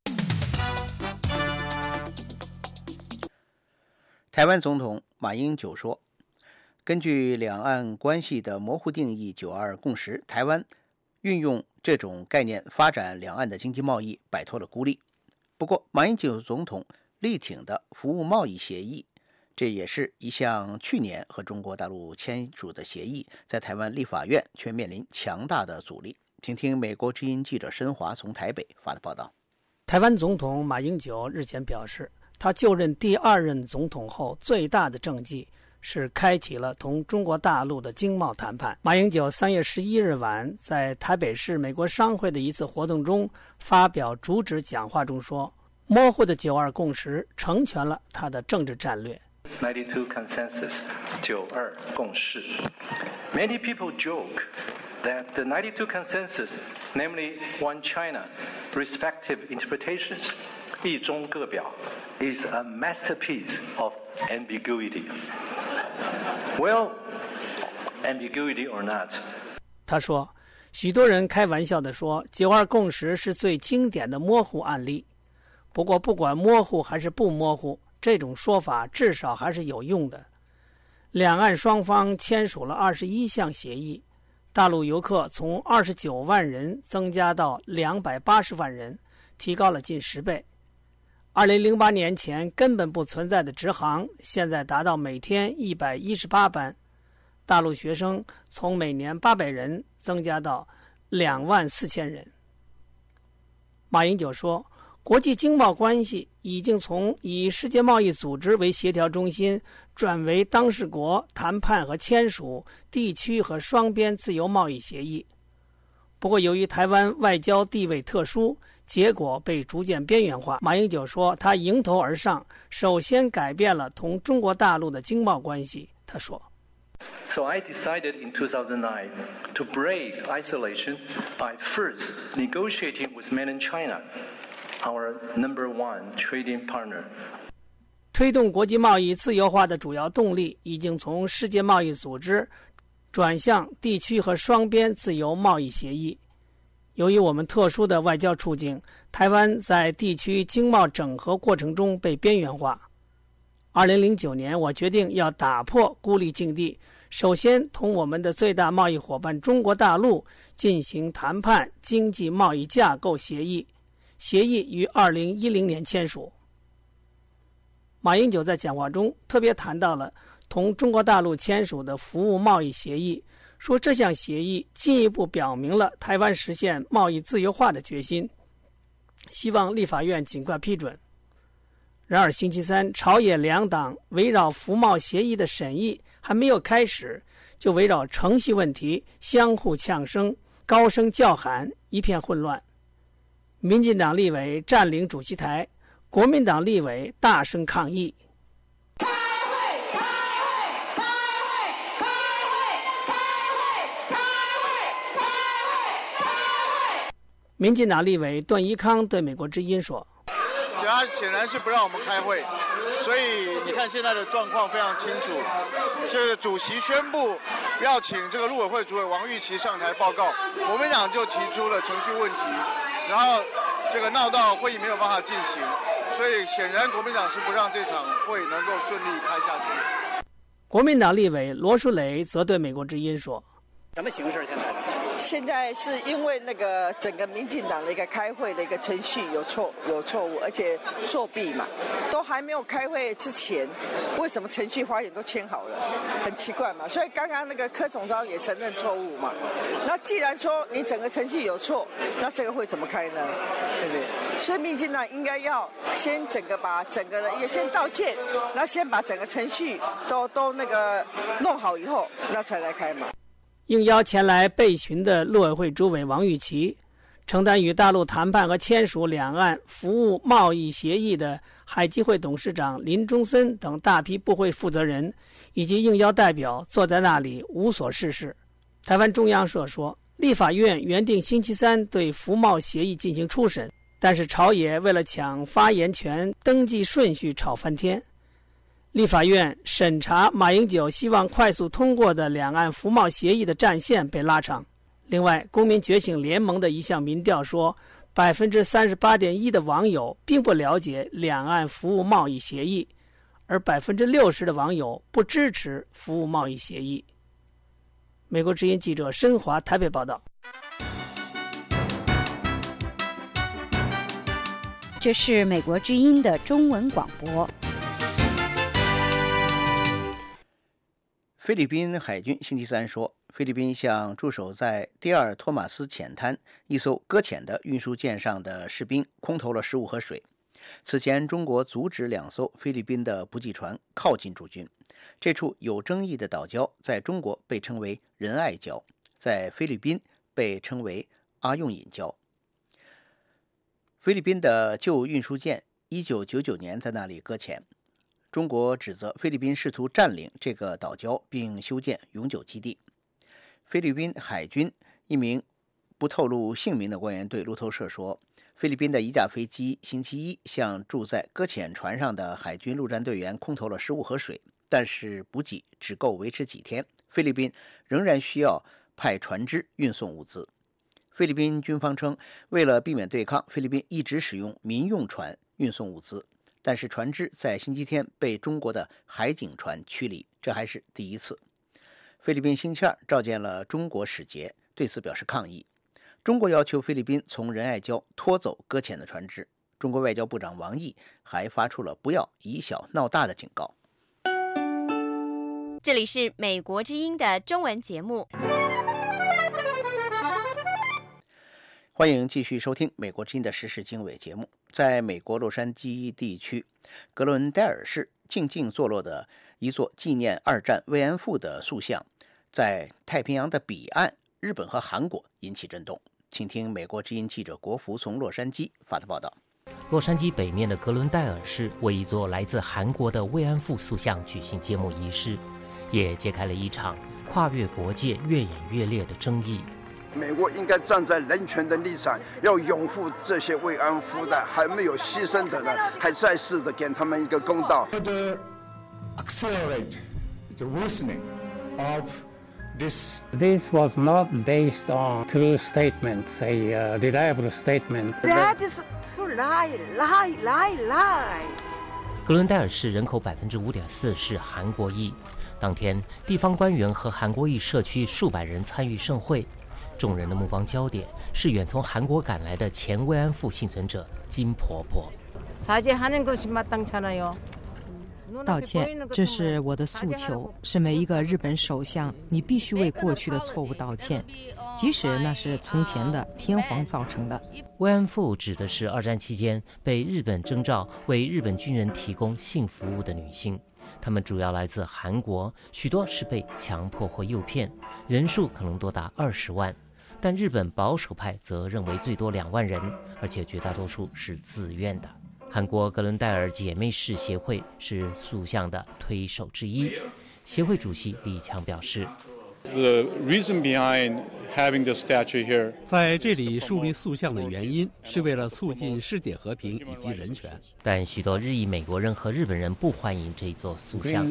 台湾总统马英九说，根据两岸关系的模糊定义9·2共识，台湾运用这种概念发展两岸的经济贸易，摆脱了孤立。不过，马英九总统力挺的服务贸易协议，这也是一项去年和中国大陆签署的协议，在台湾立法院却面临强大的阻力。请听美国之音记者申华从台北发的报道。 台湾总统马英九日前表示，他就任第2任总统后最大的政绩是开启了同中国大陆的经贸谈判。马英九3月11日晚在台北市美国商会的一次活动中发表主旨讲话中说，模糊的9·2共识成全了他的政治战略。 92 consensus 9·2共识。Many people joke that the 92 consensus, namely One China, respective interpretations, 一中各表 is a masterpiece of ambiguity. Well, ambiguity or not. 他说，许多人开玩笑地说，9·2共识是最经典的模糊案例。不过，不管模糊还是不模糊，这种说法至少还是有用的。两岸双方签署了21项协议，大陆游客从29万人增加到280万人，提高了近10倍。2008年前根本不存在的直航，现在达到每天118班。大陆学生从每年800人增加到24000人。马英九说，国际经贸关系已经从以世界贸易组织为协调中心，转为当事国谈判和签署地区和双边自由贸易协议。不过，由于台湾外交地位特殊，结果被逐渐边缘化。马英九说，他迎头而上，首先改变了同中国大陆的经贸关系。他说， So I decided in 2009 to break isolation by first negotiating with mainland China, our number one trading partner. 推动国际贸易自由化的主要动力已经从世界贸易组织转向地区和双边自由贸易协议。由于我们特殊的外交处境，台湾在地区经贸整合过程中被边缘化。2009年，我决定要打破孤立境地，首先同我们的最大贸易伙伴中国大陆进行谈判经济贸易架构协议，协议于2010年签署。马英九在讲话中特别谈到了同中国大陆签署的服务贸易协议，说这项协议进一步表明了台湾实现贸易自由化的决心，希望立法院尽快批准。然而星期三，朝野两党围绕服贸协议的审议还没有开始，就围绕程序问题相互呛声，高声叫喊，一片混乱。民进党立委占领主席台，国民党立委大声抗议。民进党立委段宜康对美国之音说， 觉得他显然是不让我们开会，所以你看现在的状况非常清楚，就是主席宣布要请这个陆委会主委王玉琦上台报告，国民党就提出了程序问题，然后这个闹到会议没有办法进行，所以显然国民党是不让这场会能够顺利开下去。 国民党立委罗淑蕾则对美国之音说：“ 什么形势现在？ 现在是因为那个整个民进党的一个开会的一个程序有错误，而且作弊嘛，都还没有开会之前，为什么程序发言都签好了？很奇怪嘛。所以刚刚那个柯总召也承认错误嘛。那既然说你整个程序有错，那这个会怎么开呢？对不对？所以民进党应该要先把整个也先道歉，那先把整个程序都那个弄好以后，那才来开嘛。” 应邀前来备询的陆委会主委王玉琦，承担与大陆谈判和签署两岸服务贸易协议的海基会董事长林中森等大批部会负责人以及应邀代表坐在那里无所事事。台湾中央社说，立法院原定星期三对服贸协议进行初审，但是朝野为了抢发言权登记顺序吵翻天。立法院审查马英九希望快速通过的两岸服贸协议的战线被拉长。另外，公民觉醒联盟的一项民调说，38.1%的网友并不了解两岸服务贸易协议，而60%的网友不支持服务贸易协议。美国之音记者申华台北报道。 这是美国之音的中文广播。 菲律宾海军星期三说，菲律宾向驻守在第二托马斯浅滩一艘搁浅的运输舰上的士兵空投了食物和水。此前，中国阻止2艘菲律宾的补给船靠近驻军。这处有争议的岛礁在中国被称为仁爱礁，在菲律宾被称为阿用引礁。菲律宾的旧运输舰1999年在那里搁浅。中国指责菲律宾试图占领这个岛礁并修建永久基地。菲律宾海军一名不透露姓名的官员对路透社说，菲律宾的一架飞机星期一向住在搁浅船上的海军陆战队员空投了食物和水，但是补给只够维持几天，菲律宾仍然需要派船只运送物资。菲律宾军方称，为了避免对抗，菲律宾一直使用民用船运送物资，但是船只在星期天被中国的海警船驱离，这还是第一次。菲律宾星期二召见了中国使节，对此表示抗议。中国要求菲律宾从仁爱礁拖走搁浅的船只。中国外交部长王毅还发出了不要以小闹大的警告。 这里是美国之音的中文节目。 欢迎继续收听美国之音的时事经纬节目。在美国洛杉矶地区格伦戴尔市静静坐落的一座纪念二战慰安妇的塑像，在太平洋的彼岸，日本和韩国引起震动。请听美国之音记者国福从洛杉矶发的报道。 洛杉矶北面的格伦戴尔市为一座来自韩国的慰安妇塑像举行揭幕仪式，也揭开了一场跨越国界越演越烈的争议。 美国应该站在人权的立场，要拥护这些慰安妇的还没有牺牲的人，还在世的，给他们一个公道。 Accelerate the worsening of this. This was not based on true statements, a reliable statement. That is to lie. 格伦戴尔市人口5.4%是韩国裔，当天地方官员和韩国裔社区数百人参与盛会。众人的目光焦点是远从韩国赶来的前慰安妇幸存者金婆婆。 道歉，这是我的诉求。身为一个日本首相，你必须为过去的错误道歉，即使那是从前的天皇造成的。 慰安妇指的是二战期间被日本征召为日本军人提供性服务的女性。他们主要来自韩国，许多是被强迫或诱骗，人数可能多达20万。但日本保守派则认为最多2万人，而且绝大多数是自愿的。韩国格伦戴尔姐妹市协会是塑像的推手之一，协会主席李强表示， The reason behind having the statue here， 在这里树立塑像的原因是为了促进世界和平以及人权。 但许多日裔美国人和日本人不欢迎这座塑像。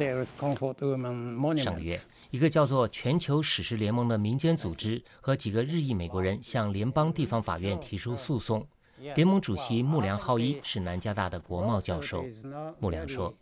上个月，一个叫做全球史实联盟的民间组织和几个日裔美国人向联邦地方法院提出诉讼。联盟主席穆良浩一是南加大的国贸教授。穆良说，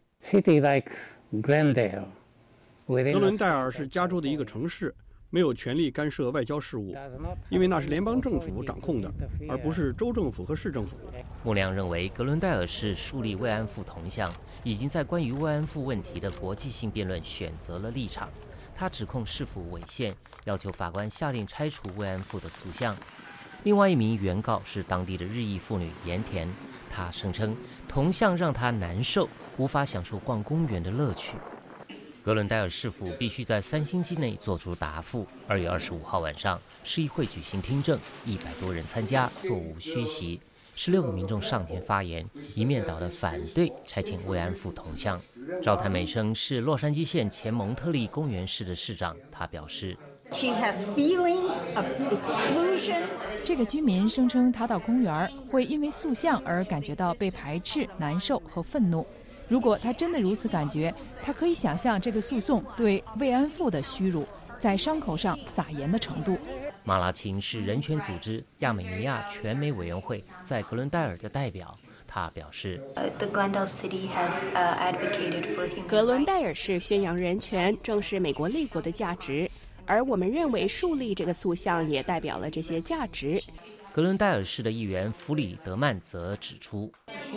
格伦戴尔是加州的一个城市，没有权利干涉外交事务，因为那是联邦政府掌控的，而不是州政府和市政府。 穆良认为，格伦戴尔市树立慰安妇铜像，已经在关于慰安妇问题的国际性辩论选择了立场。他指控市府违宪，要求法官下令拆除慰安妇的塑像。另外一名原告是当地的日裔妇女盐田，她声称铜像让她难受，无法享受逛公园的乐趣。格伦戴尔市府必须在3星期内做出答复。2月25号晚上，市议会举行听证，100多人参加，座无虚席。16个民众上前发言，一面倒的反对拆迁慰安妇铜像。赵谭美生是洛杉矶县前蒙特利公园市的市长，他表示 She has feelings of exclusion. 这个居民声称他到公园会因为塑像而感觉到被排斥、难受和愤怒。如果他真的如此感觉，他可以想象这个诉讼对慰安妇的屈辱，在伤口上撒盐的程度。 马拉琴是人权组织亚美尼亚全美委员会在格伦戴尔的代表，他表示， 格伦戴尔市宣扬人权，正是美国立国的价值，而我们认为树立这个塑像也代表了这些价值。 格伦戴尔市的议员弗里德曼则指出，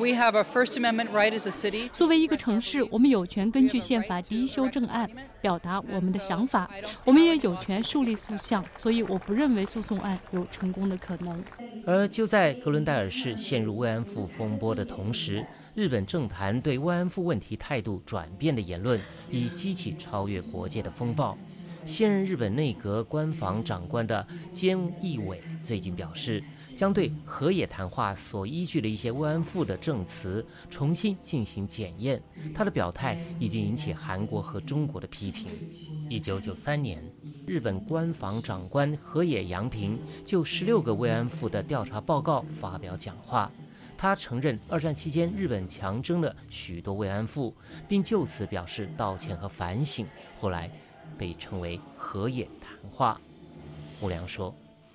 作为一个城市，我们有权根据宪法第1修正案表达我们的想法，我们也有权树立塑像，所以我不认为诉讼案有成功的可能。 而就在格伦戴尔市陷入慰安妇风波的同时，日本政坛对慰安妇问题态度转变的言论已激起超越国界的风暴。现任日本内阁官房长官的菅义伟最近表示，将对河野谈话所依据的一些慰安妇的证词重新进行检验。他的表态已经引起韩国和中国的批评。1993年，日本官房长官河野洋平就16个慰安妇的调查报告发表讲话。他承认二战期间日本强征了许多慰安妇，并就此表示道歉和反省。后来被称为河野谈话。穆良说，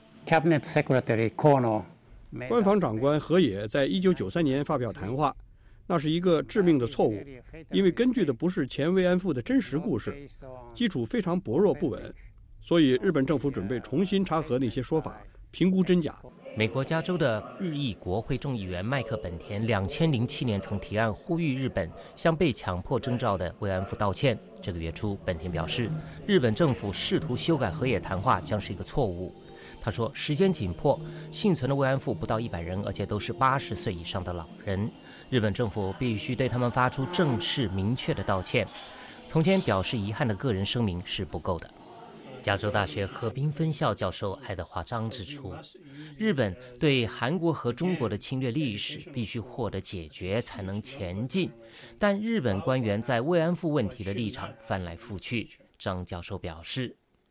官房长官河野在1993年发表谈话，那是一个致命的错误，因为根据的不是前慰安妇的真实故事，基础非常薄弱不稳，所以日本政府准备重新查核那些说法，评估真假。 美国加州的日裔国会众议员麦克本田2007年曾提案呼吁日本向被强迫征召的慰安妇道歉。这个月初，本田表示，日本政府试图修改河野谈话将是一个错误。他说，时间紧迫，幸存的慰安妇不到100人，而且都是80岁以上的老人。日本政府必须对他们发出正式明确的道歉。从前表示遗憾的个人声明是不够的。加州大学河滨分校教授爱德华章指出，日本对韩国和中国的侵略历史必须获得解决才能前进，但日本官员在慰安妇问题的立场翻来覆去。张教授表示，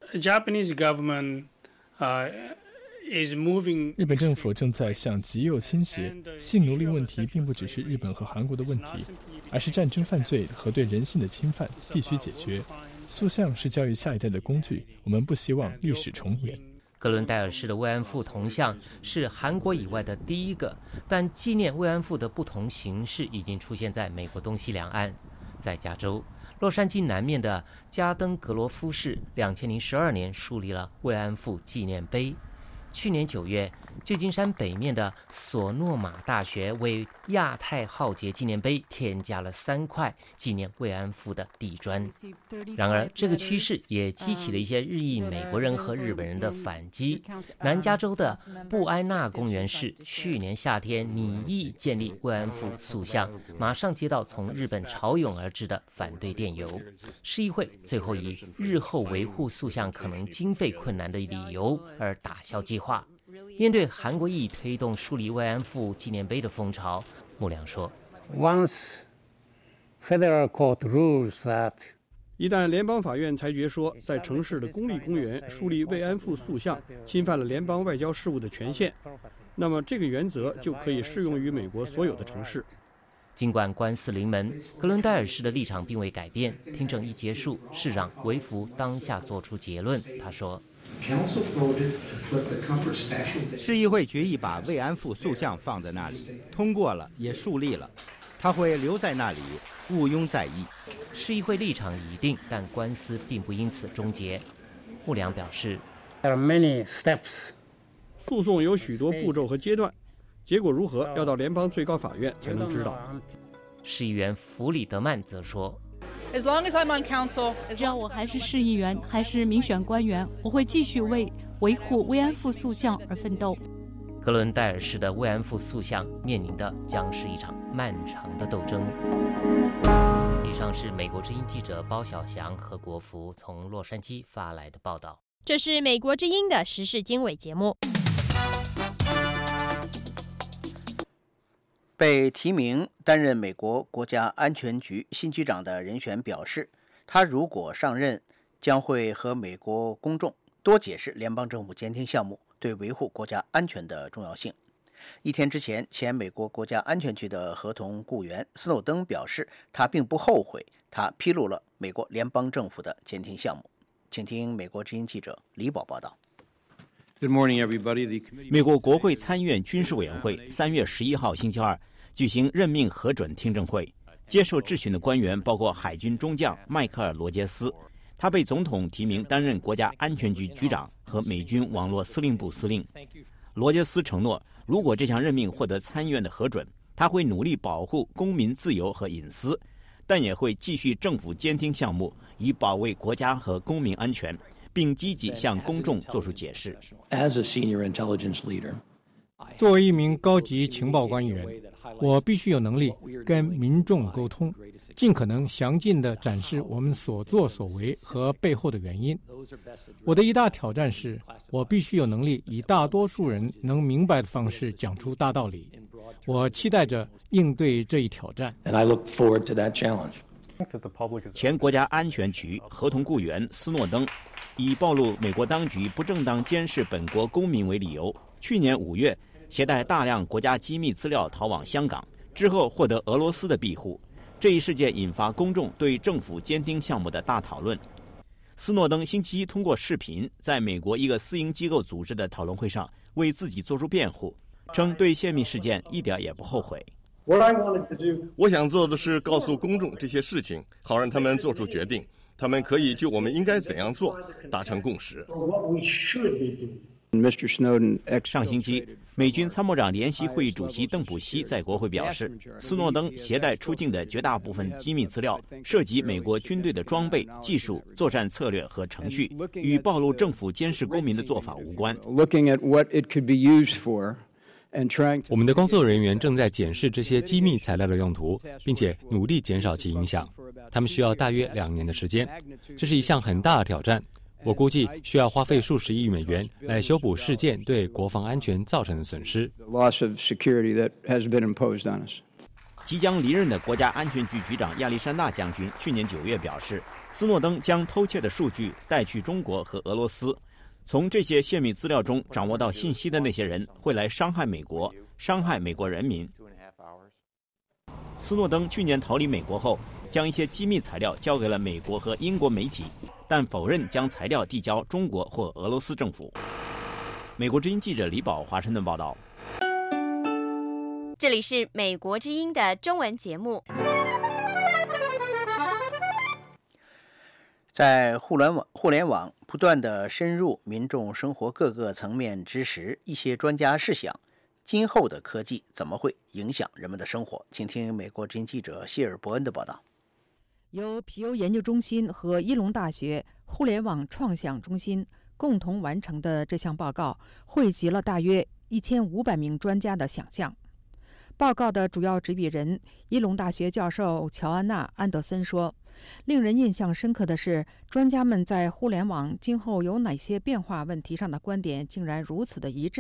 日本政府正在向极右倾斜，性奴隶问题并不只是日本和韩国的问题，而是战争犯罪和对人性的侵犯，必须解决。塑像是教育下一代的工具，我们不希望历史重演。 格伦戴尔市的慰安妇铜像是韩国以外的第一个，但纪念慰安妇的不同形式已经出现在美国东西两岸。在加州，洛杉矶南面的加登格罗夫市2012年树立了慰安妇纪念碑。去年9月，旧金山北面的索诺玛大学为亚太浩劫纪念碑添加了3块纪念慰安妇的地砖。然而，这个趋势也激起了一些日裔美国人和日本人的反击。南加州的布埃纳公园市去年夏天拟议建立慰安妇塑像，马上接到从日本潮涌而至的反对电邮。市议会最后以日后维护塑像可能经费困难的理由而打消计划。面对韩国裔推动树立慰安妇纪念碑的风潮，穆良说， 一旦联邦法院裁决说在城市的公立公园树立慰安妇塑像侵犯了联邦外交事务的权限，那么这个原则就可以适用于美国所有的城市。 尽管官司临门，格伦戴尔市的立场并未改变。听证一结束，市长维弗当下做出结论，他说： 市议会决议把慰安妇塑像放在那里，通过了，也树立了，它会留在那里，毋庸在意。 市议会立场已定，但官司并不因此终结。穆良表示， 诉讼有许多步骤和阶段，结果如何要到联邦最高法院才能知道。 市议员弗里德曼则说， 只要我还是市议员，还是民选官员，我会继续为维护慰安妇塑像而奋斗。 格伦戴尔市的慰安妇塑像面临的将是一场漫长的斗争。以上是美国之音记者包小祥和国福从洛杉矶发来的报道。 这是美国之音的时事经纬节目。 被提名担任美国国家安全局新局长的人选表示，他如果上任，将会和美国公众多解释联邦政府监听项目对维护国家安全的重要性。一天之前，前美国国家安全局的合同雇员斯诺登表示，他并不后悔他披露了美国联邦政府的监听项目。请听美国之音记者李宝报道。 Good morning, everybody. 美国国会参议院军事委员会3月11号星期二举行任命核准听证会，接受质询的官员包括海军中将迈克尔·罗杰斯，他被总统提名担任国家安全局局长和美军网络司令部司令。罗杰斯承诺，如果这项任命获得参议院的核准，他会努力保护公民自由和隐私，但也会继续政府监听项目，以保卫国家和公民安全，并积极向公众作出解释。 作为一名高级情报官员，我必须有能力跟民众沟通，尽可能详尽地展示我们所作所为和背后的原因。我的一大挑战是，我必须有能力以大多数人能明白的方式讲出大道理。我期待着应对这一挑战。 前国家安全局合同雇员斯诺登以暴露美国当局不正当监视本国公民为理由，去年5月携带大量国家机密资料逃往香港，之后获得俄罗斯的庇护。这一事件引发公众对政府监听项目的大讨论。斯诺登星期一通过视频在美国一个私营机构组织的讨论会上为自己做出辩护，称对泄密事件一点也不后悔。 我想做的是告诉公众这些事情，好让他们做出决定，他们可以就我们应该怎样做达成共识。 上星期，美军参谋长联席会议主席邓普西在国会表示，斯诺登携带出境的绝大部分机密资料涉及美国军队的装备、技术、作战策略和程序，与暴露政府监视公民的做法无关。 我们的工作人员正在检视这些机密材料的用途，并且努力减少其影响。他们需要大约2年的时间，这是一项很大的挑战。我估计需要花费数十亿美元来修补事件对国防安全造成的损失。 即将离任的国家安全局局长亚历山大将军去年9月表示，斯诺登将偷窃的数据带去中国和俄罗斯，从这些泄密资料中掌握到信息的那些人会来伤害美国，伤害美国人民。斯诺登去年逃离美国后，将一些机密材料交给了美国和英国媒体，但否认将材料递交中国或俄罗斯政府。美国之音记者李宝华盛顿报道。 这里是美国之音的中文节目。 在互联网不断地深入民众生活各个层面之时，一些专家试想，今后的科技怎么会影响人们的生活？请听美国之音记者谢尔伯恩的报道。 由皮尤研究中心和伊隆大学互联网创想中心共同完成的这项报告，汇集了大约1500名专家的想象。报告的主要执笔人伊隆大学教授乔安娜·安德森说，令人印象深刻的是，专家们在互联网今后有哪些变化问题上的观点竟然如此的一致，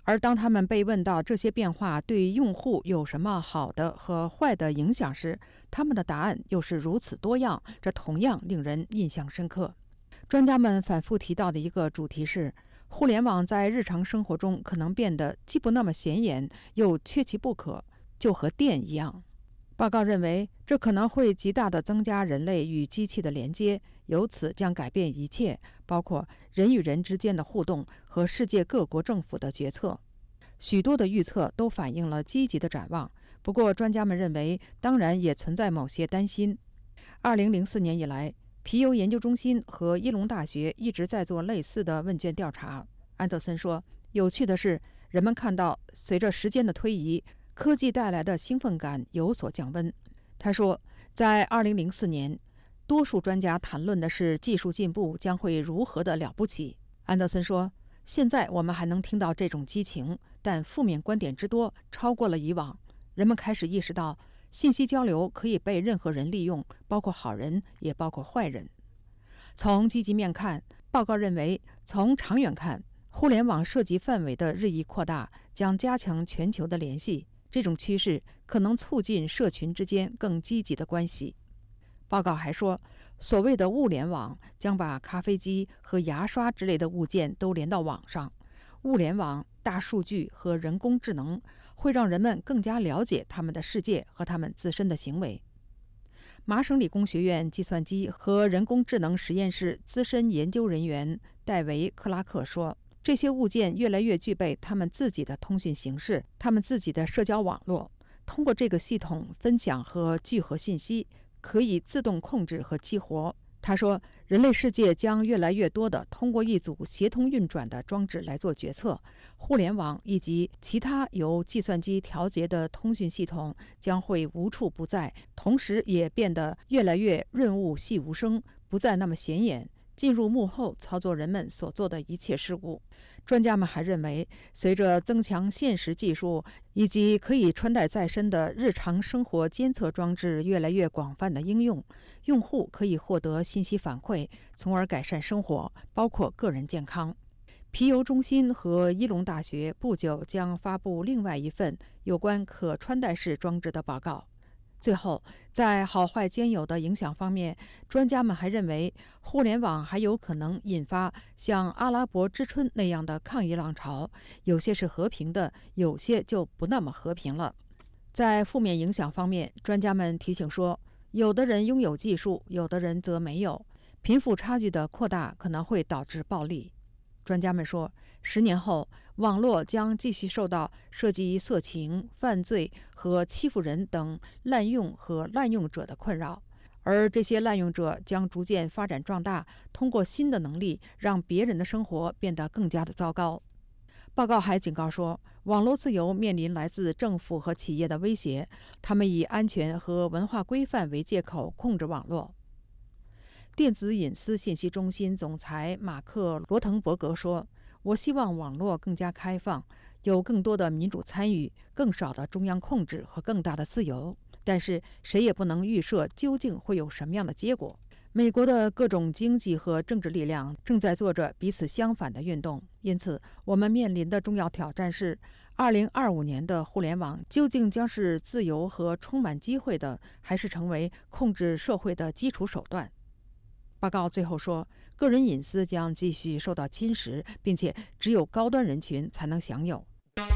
而当他们被问到这些变化对用户有什么好的和坏的影响时，他们的答案又是如此多样，这同样令人印象深刻。专家们反复提到的一个主题是，互联网在日常生活中可能变得既不那么显眼，又缺其不可，就和电一样。报告认为，这可能会极大地增加人类与机器的连接，由此将改变一切，包括人与人之间的互动和世界各国政府的决策。许多的预测都反映了积极的展望，不过专家们认为，当然也存在某些担心。2004年以来，皮尤研究中心和伊隆大学一直在做类似的问卷调查。安德森说，有趣的是，人们看到随着时间的推移，科技带来的兴奋感有所降温。他说，在2004年，多数专家谈论的是技术进步将会如何的了不起。安德森说，现在我们还能听到这种激情，但负面观点之多超过了以往。人们开始意识到，信息交流可以被任何人利用，包括好人，也包括坏人。从积极面看，报告认为，从长远看，互联网涉及范围的日益扩大将加强全球的联系，这种趋势可能促进社群之间更积极的关系。报告还说，所谓的物联网将把咖啡机和牙刷之类的物件都连到网上。物联网、大数据和人工智能会让人们更加了解他们的世界和他们自身的行为。麻省理工学院计算机和人工智能实验室资深研究人员戴维·克拉克说，这些物件越来越具备他们自己的通讯形式，他们自己的社交网络。通过这个系统分享和聚合信息，可以自动控制和激活。他说，人类世界将越来越多地通过一组协同运转的装置来做决策。互联网以及其他由计算机调节的通讯系统将会无处不在，同时也变得越来越润物细无声，不再那么显眼，进入幕后操作人们所做的一切事物。专家们还认为，随着增强现实技术以及可以穿戴在身的日常生活监测装置越来越广泛的应用，用户可以获得信息反馈，从而改善生活，包括个人健康。皮尤中心和伊隆大学不久将发布另外一份有关可穿戴式装置的报告。最后，在好坏兼有的影响方面，专家们还认为，互联网还有可能引发像阿拉伯之春那样的抗议浪潮，有些是和平的，有些就不那么和平了。在负面影响方面，专家们提醒说，有的人拥有技术，有的人则没有，贫富差距的扩大可能会导致暴力。专家们说，10年后，网络将继续受到涉及色情、犯罪和欺负人等滥用和滥用者的困扰，而这些滥用者将逐渐发展壮大，通过新的能力让别人的生活变得更加的糟糕。报告还警告说，网络自由面临来自政府和企业的威胁，他们以安全和文化规范为借口控制网络。电子隐私信息中心总裁马克·罗滕伯格说，我希望网络更加开放，有更多的民主参与，更少的中央控制和更大的自由。但是谁也不能预设究竟会有什么样的结果。美国的各种经济和政治力量正在做着彼此相反的运动，因此我们面临的重要挑战是2025年的互联网究竟将是自由和充满机会的，还是成为控制社会的基础手段。报告最后说，个人隐私将继续受到侵蚀，并且只有高端人群才能享有。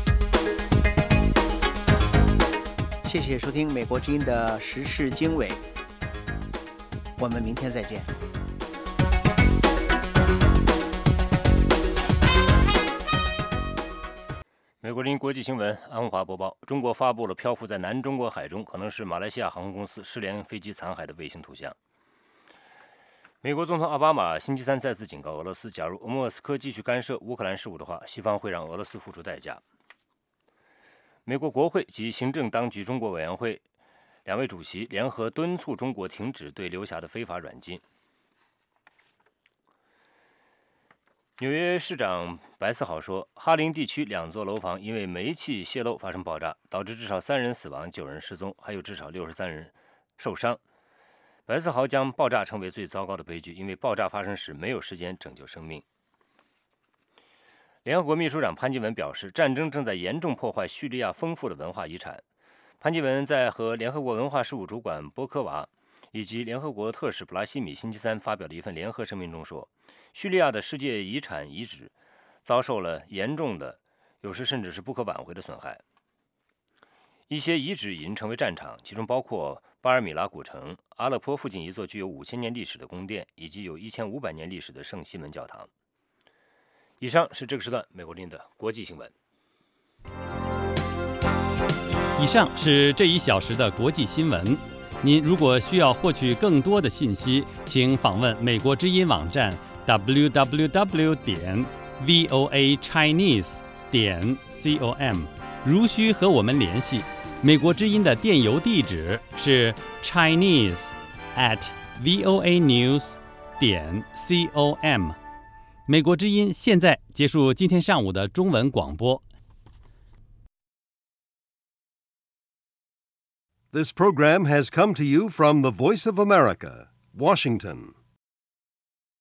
谢谢收听美国之音的时事经纬，我们明天再见。 美国之音国际新闻，安华播报：中国发布了漂浮在南中国海中，可能是马来西亚航空公司失联飞机残骸的卫星图像。美国总统奥巴马星期三再次警告俄罗斯，假如莫斯科继续干涉乌克兰事务的话，西方会让俄罗斯付出代价。美国国会及行政当局中国委员会2位主席联合敦促中国停止对刘霞的非法软禁。纽约市长白思豪说，哈林地区2座楼房因为煤气泄漏发生爆炸，导致至少3人死亡，9人失踪，还有至少63人受伤。白思豪将爆炸称为最糟糕的悲剧，因为爆炸发生时没有时间拯救生命。 联合国秘书长潘基文表示，战争正在严重破坏叙利亚丰富的文化遗产。潘基文在和联合国文化事务主管波科娃以及联合国特使布拉西米星期三发表的一份联合声明中说，叙利亚的世界遗产遗址遭受了严重的，有时甚至是不可挽回的损害。一些遗址已经成为战场，其中包括巴尔米拉古城、阿勒颇附近一座具有5000年历史的宫殿，以及有1500年历史的圣西门教堂。以上是这个时段美国之音的国际新闻。 以上是这1小时的国际新闻。您如果需要获取更多的信息，请访问美国之音网站 www.voachinese.com。如需和我们联系，美国之音的电邮地址是 chinese@voanews.com。美国之音现在结束今天上午的中文广播。 This program has come to you from the Voice of America, Washington.